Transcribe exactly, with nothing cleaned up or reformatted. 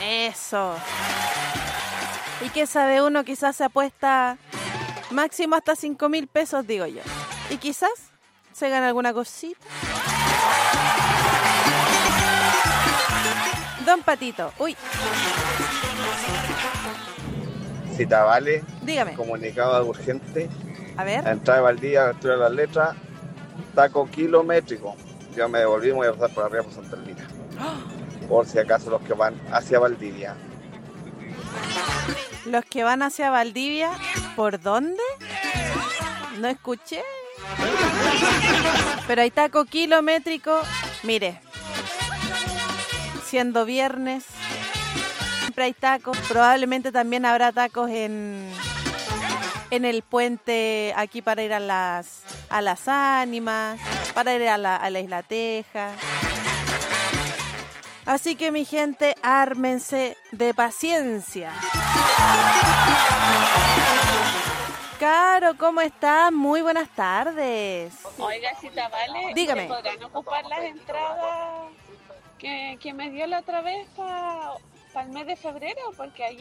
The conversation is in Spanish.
Eso. ¿Y qué sabe uno? Quizás se apuesta máximo hasta cinco mil pesos, digo yo. Y quizás se gana alguna cosita. Don Patito, uy. Cita Vale, Dígame. comunicado urgente. A ver. La entrada de Valdivia, abertura de las letras, taco kilométrico. Yo me devolví y voy a pasar por arriba por Santa Elvira. ¡Oh! Por si acaso los que van hacia Valdivia. Los que van hacia Valdivia, ¿por dónde? No escuché. Pero hay taco kilométrico. Mire, siendo viernes, siempre hay tacos. Probablemente también habrá tacos en, en el puente aquí para ir a las, a las Ánimas, para ir a la, a la Isla Teja. Así que mi gente, ármense de paciencia. Caro, ¿cómo estás? Muy buenas tardes. Oiga, Cita Vale, dígame. ¿podrán ocupar las entradas que, que me dio la otra vez para pa el mes de febrero? Porque ayer